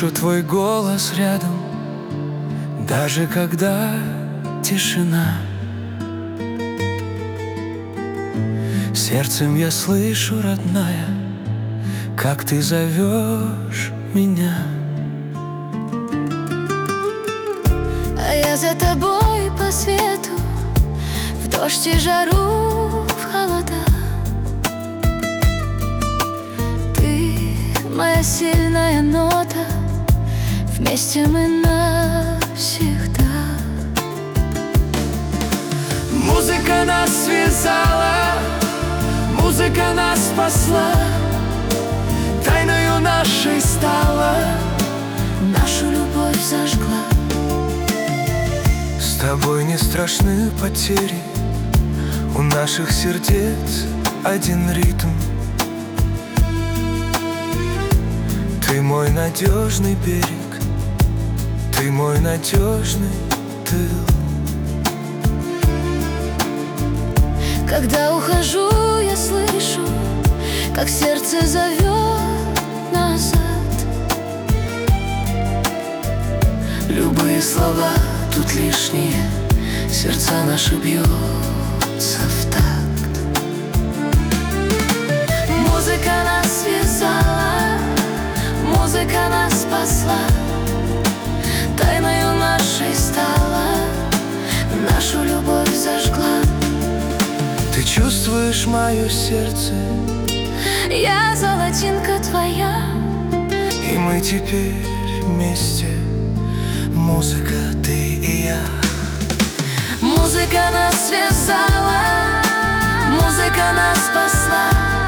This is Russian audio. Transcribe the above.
Слышу твой голос рядом, даже когда тишина. Сердцем я слышу, родная, как ты зовешь меня. А я за тобой по свету, в дождь и жару, в холода. Ты моя сильная нота, вместе мы навсегда. Музыка нас связала, музыка нас спасла, тайною нашей стала, нашу любовь зажгла. С тобой не страшны потери, у наших сердец один ритм. Ты мой надежный берег, ты мой надежный тыл. Когда ухожу, я слышу, как сердце зовет назад. Любые слова тут лишние, сердца наши бьются в такт. Музыка нас связала, музыка нас спасла, тайною нашей стала, нашу любовь зажгла. Ты чувствуешь мое сердце, я золотинка твоя, и мы теперь вместе. Музыка, ты и я. Музыка нас связала, музыка нас спасла,